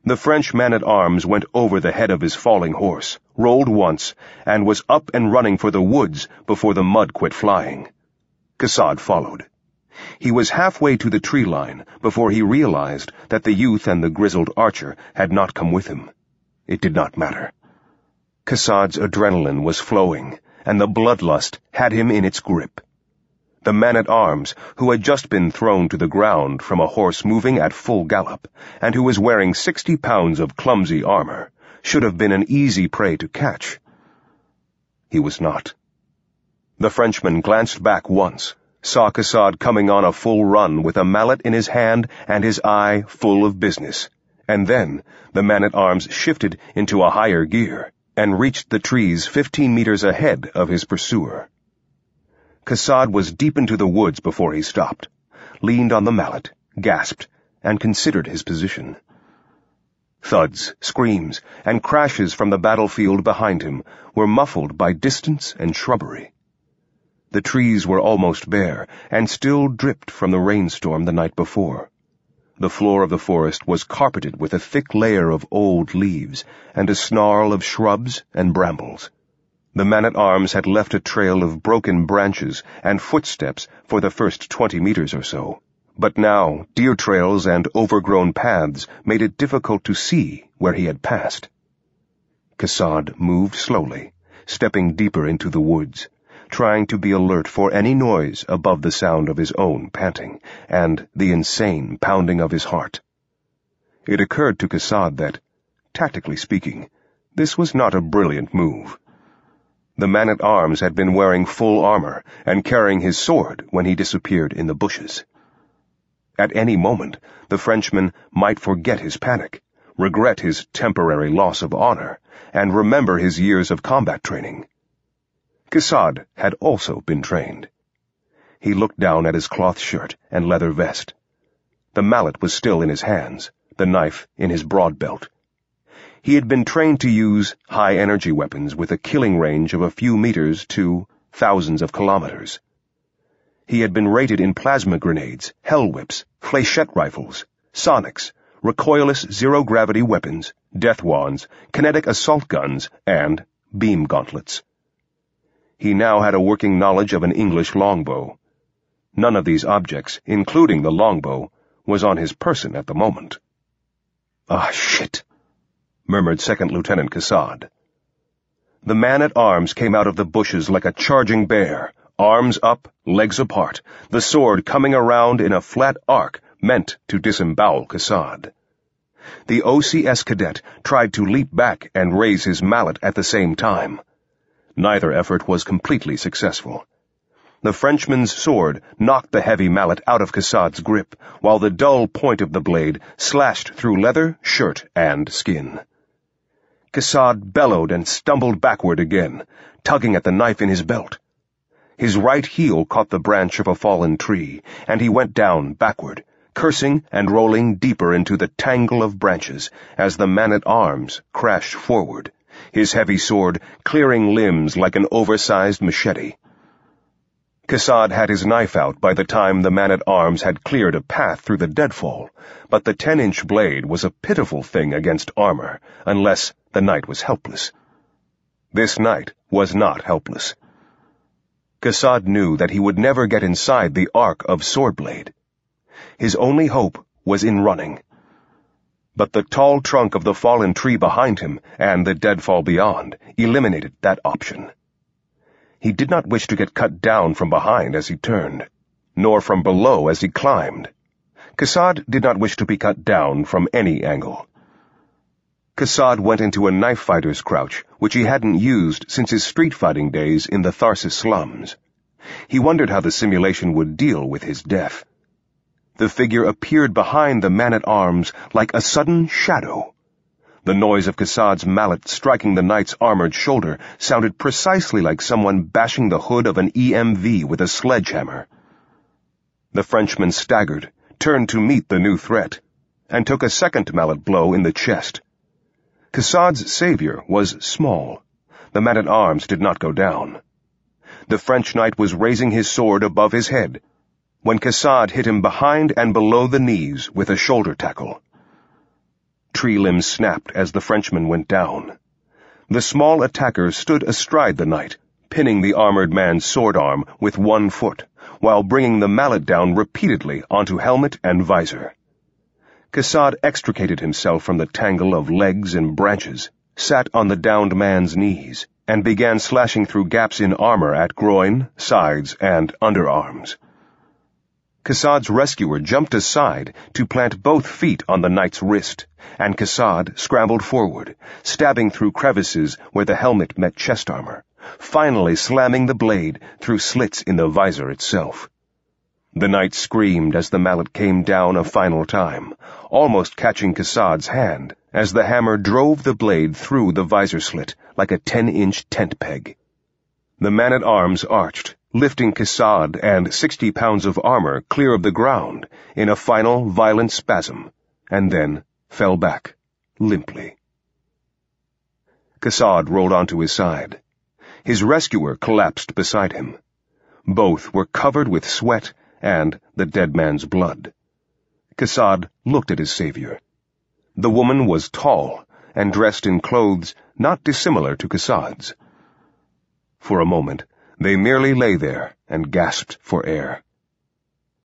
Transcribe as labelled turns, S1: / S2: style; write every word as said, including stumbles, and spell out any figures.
S1: The French man-at-arms went over the head of his falling horse, rolled once, and was up and running for the woods before the mud quit flying. Cassad followed. He was halfway to the tree line before he realized that the youth and the grizzled archer had not come with him. It did not matter. Cassad's adrenaline was flowing, and the bloodlust had him in its grip. The man-at-arms, who had just been thrown to the ground from a horse moving at full gallop, and who was wearing sixty pounds of clumsy armor, should have been an easy prey to catch. He was not. The Frenchman glanced back once, saw Cassad coming on a full run with a mallet in his hand and his eye full of business, and then the man-at-arms shifted into a higher gear and reached the trees fifteen meters ahead of his pursuer. Cassad was deep into the woods before he stopped, leaned on the mallet, gasped, and considered his position. Thuds, screams, and crashes from the battlefield behind him were muffled by distance and shrubbery. The trees were almost bare, and still dripped from the rainstorm the night before. The floor of the forest was carpeted with a thick layer of old leaves and a snarl of shrubs and brambles. The man-at-arms had left a trail of broken branches and footsteps for the first twenty meters or so, but now deer trails and overgrown paths made it difficult to see where he had passed. Cassad moved slowly, stepping deeper into the woods, trying to be alert for any noise above the sound of his own panting and the insane pounding of his heart. It occurred to Cassad that, tactically speaking, this was not a brilliant move. The man-at-arms had been wearing full armor and carrying his sword when he disappeared in the bushes. At any moment, the Frenchman might forget his panic, regret his temporary loss of honor, and remember his years of combat training. Cassad had also been trained. He looked down at his cloth shirt and leather vest. The mallet was still in his hands, the knife in his broad belt. He had been trained to use high-energy weapons with a killing range of a few meters to thousands of kilometers. He had been rated in plasma grenades, hell whips, fléchette rifles, sonics, recoilless zero-gravity weapons, death wands, kinetic assault guns, and beam gauntlets. He now had a working knowledge of an English longbow. None of these objects, including the longbow, was on his person at the moment. "Ah, shit," murmured Second Lieutenant Cassad. The man-at-arms came out of the bushes like a charging bear, arms up, legs apart, the sword coming around in a flat arc meant to disembowel Cassad. The O C S cadet tried to leap back and raise his mallet at the same time. Neither effort was completely successful. The Frenchman's sword knocked the heavy mallet out of Cassad's grip, while the dull point of the blade slashed through leather, shirt, and skin. Cassad bellowed and stumbled backward again, tugging at the knife in his belt. His right heel caught the branch of a fallen tree, and he went down backward, cursing and rolling deeper into the tangle of branches as the man-at-arms crashed forward, his heavy sword clearing limbs like an oversized machete. Cassad had his knife out by the time the man-at-arms had cleared a path through the deadfall, but the ten-inch blade was a pitiful thing against armor, unless the knight was helpless. This knight was not helpless. Cassad knew that he would never get inside the arc of sword-blade. His only hope was in running. But the tall trunk of the fallen tree behind him and the deadfall beyond eliminated that option. He did not wish to get cut down from behind as he turned, nor from below as he climbed. Cassad did not wish to be cut down from any angle. Cassad went into a knife-fighter's crouch, which he hadn't used since his street-fighting days in the Tharsis slums. He wondered how the simulation would deal with his death. The figure appeared behind the man-at-arms like a sudden shadow. The noise of Cassad's mallet striking the knight's armored shoulder sounded precisely like someone bashing the hood of an E M V with a sledgehammer. The Frenchman staggered, turned to meet the new threat, and took a second mallet blow in the chest. Cassad's savior was small. The man-at-arms did not go down. The French knight was raising his sword above his head when Cassad hit him behind and below the knees with a shoulder tackle. tree limbs snapped as the Frenchman went down. The small attacker stood astride the knight, pinning the armored man's sword arm with one foot, while bringing the mallet down repeatedly onto helmet and visor. Kassad extricated himself from the tangle of legs and branches, sat on the downed man's knees, and began slashing through gaps in armor at groin, sides, and underarms. Kassad's rescuer jumped aside to plant both feet on the knight's wrist, and Kassad scrambled forward, stabbing through crevices where the helmet met chest armor, finally slamming the blade through slits in the visor itself. The knight screamed as the mallet came down a final time, almost catching Kassad's hand, as the hammer drove the blade through the visor slit like a ten-inch tent peg. The man-at-arms arched, lifting Kassad and sixty pounds of armor clear of the ground in a final violent spasm, and then fell back, limply. Kassad rolled onto his side. His rescuer collapsed beside him. Both were covered with sweat and the dead man's blood. Kassad looked at his savior. The woman was tall and dressed in clothes not dissimilar to Kassad's. For a moment, they merely lay there and gasped for air.